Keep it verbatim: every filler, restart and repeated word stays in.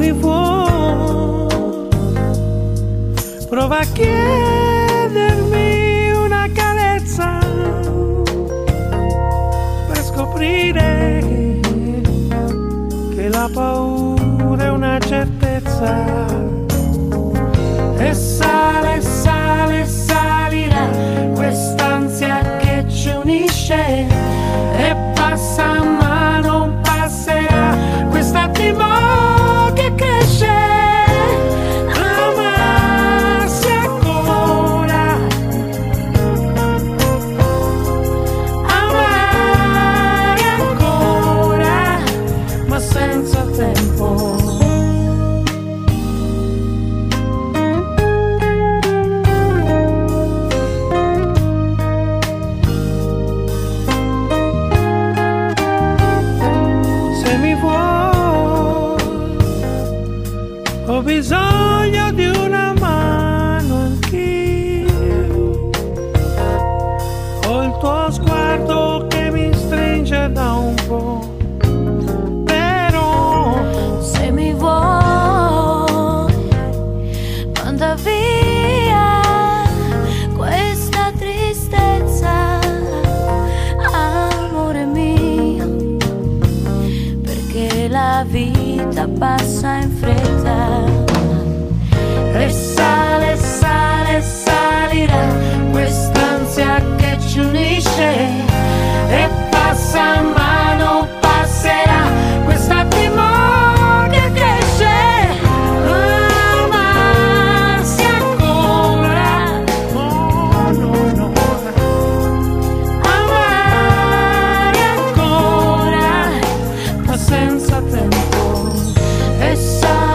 mi vuoi, prova a chiedermi una carezza per scoprire che la paura è una certezza. E sale, sale, salirà quest'ansia che ci unisce, e passa ma non passerà quest'attimo che cresce. Amarsi ancora, amare ancora, ma senza tempo. Ho bisogno di una mano anch'io, ho il tuo sguardo che mi stringe da un po', però se mi vuoi manda via questa tristezza, amore mio, perché la vita passa in fretta. E sale, sale, salirà quest'ansia che ci unisce, e passa ma non passerà quest'attimo che cresce. Amarsi ancora, no, no, no, amare ancora, ma senza tempo. E sale